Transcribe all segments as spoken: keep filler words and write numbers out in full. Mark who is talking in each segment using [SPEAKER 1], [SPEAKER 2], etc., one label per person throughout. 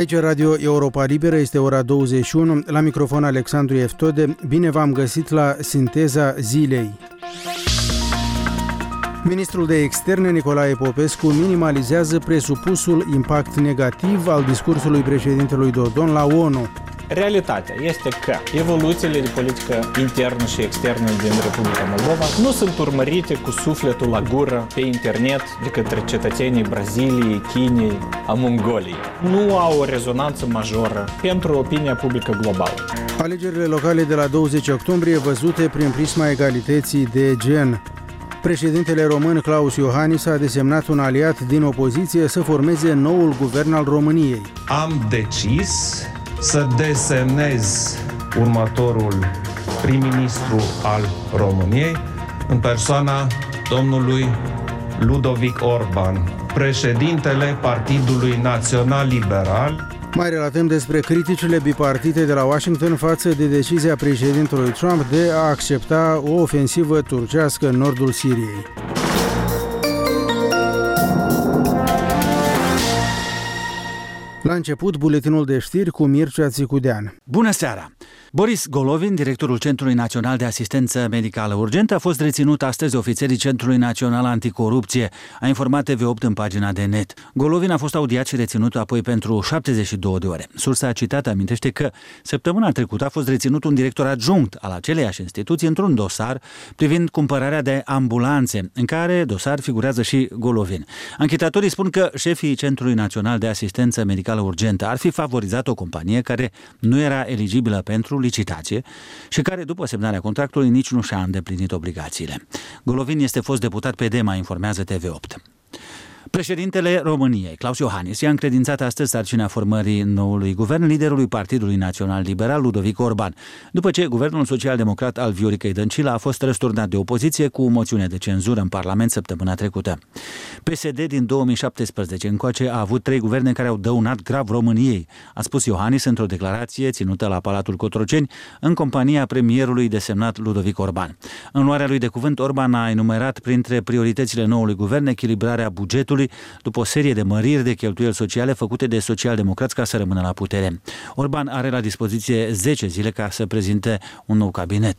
[SPEAKER 1] Aici Radio Europa Liberă, este ora douăzeci și unu, la microfon Alexandru Eftode. Bine v-am găsit la Sinteza Zilei. Ministrul de Externe Nicolae Popescu minimalizează presupusul impact negativ al discursului președintelui Dodon la ONU.
[SPEAKER 2] Realitatea este că evoluțiile de politică internă și externă din Republica Moldova nu sunt urmărite cu sufletul la gură pe internet de către cetățenii Braziliei, Chinei, a Mongoliei. Nu au o rezonanță majoră pentru opinia publică globală.
[SPEAKER 1] Alegerile locale de la douăzeci octombrie văzute prin prisma egalității de gen. Președintele român Klaus Iohannis a desemnat un aliat din opoziție să formeze noul guvern al României.
[SPEAKER 3] Am decis să desemnez următorul prim-ministru al României în persoana domnului Ludovic Orban, președintele Partidului Național Liberal.
[SPEAKER 1] Mai relatăm despre criticile bipartite de la Washington față de decizia președintelui Trump de a accepta o ofensivă turcească în nordul Siriei. La început, buletinul de știri cu Mircea Țicudean.
[SPEAKER 4] Bună seara! Boris Golovin, directorul Centrului Național de Asistență Medicală Urgentă, a fost reținut astăzi ofițerii Centrului Național Anticorupție, a informat T V opt în pagina de net. Golovin a fost audiat și reținut apoi pentru șaptezeci și două de ore. Sursa citată amintește că săptămâna trecută a fost reținut un director adjunct al aceleiași instituții într-un dosar privind cumpărarea de ambulanțe, în care dosar figurează și Golovin. Anchetatorii spun că șefii Centrului Național de Asistență Medicală Urgentă ar fi favorizat o companie care nu era eligibilă pentru licitație și care, după semnarea contractului, nici nu și-a îndeplinit obligațiile. Golovin este fost deputat P D M, informează T V opt. Președintele României, Klaus Iohannis, i-a încredințat astăzi sarcina formării noului guvern liderului Partidului Național Liberal, Ludovic Orban, după ce guvernul social-democrat al Vioricăi Dăncilă a fost răsturnat de opoziție cu moțiune de cenzură în Parlament săptămâna trecută. P S D din două mii șaptesprezece încoace a avut trei guverne care au dăunat grav României, a spus Iohannis într-o declarație ținută la Palatul Cotroceni în compania premierului desemnat Ludovic Orban. În luarea lui de cuvânt, Orban a enumerat printre prioritățile noului guvern echilibrarea bugetului după o serie de măriri de cheltuieli sociale făcute de socialdemocrați ca să rămână la putere. Orban are la dispoziție zece zile ca să prezinte un nou cabinet.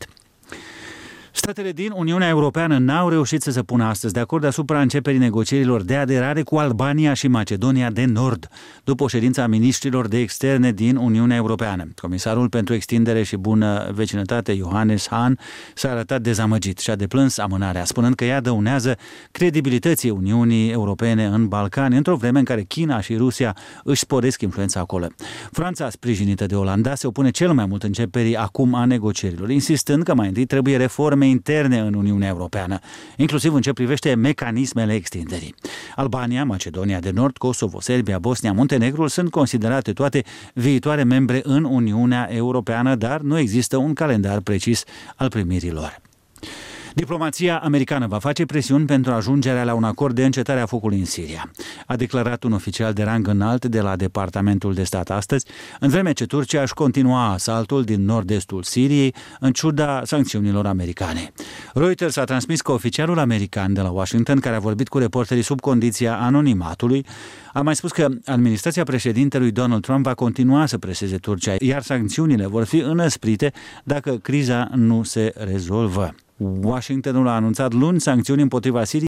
[SPEAKER 4] Statele din Uniunea Europeană n-au reușit să se pună astăzi de acord asupra începerii negocierilor de aderare cu Albania și Macedonia de Nord, după o ședință a miniștrilor de externe din Uniunea Europeană. Comisarul pentru extindere și bună vecinătate, Johannes Hahn, s-a arătat dezamăgit și a deplâns amânarea, spunând că ea dăunează credibilității Uniunii Europene în Balcani, într-o vreme în care China și Rusia își sporesc influența acolo. Franța, sprijinită de Olanda, se opune cel mai mult începerii acum a negocierilor, insistând că mai întâi trebuie reforme interne în Uniunea Europeană, inclusiv în ce privește mecanismele extinderii. Albania, Macedonia de Nord, Kosovo, Serbia, Bosnia, Muntenegrul sunt considerate toate viitoare membre în Uniunea Europeană, dar nu există un calendar precis al primirilor. Diplomația americană va face presiuni pentru ajungerea la un acord de încetare a focului în Siria, a declarat un oficial de rang înalt de la Departamentul de Stat astăzi, în vreme ce Turcia își continua asaltul din nord-estul Siriei, în ciuda sancțiunilor americane. Reuters a transmis că oficialul american de la Washington, care a vorbit cu reporterii sub condiția anonimatului, a mai spus că administrația președintelui Donald Trump va continua să preseze Turcia, iar sancțiunile vor fi înăsprite dacă criza nu se rezolvă. Washingtonul a anunțat luni sancțiuni împotriva Siriei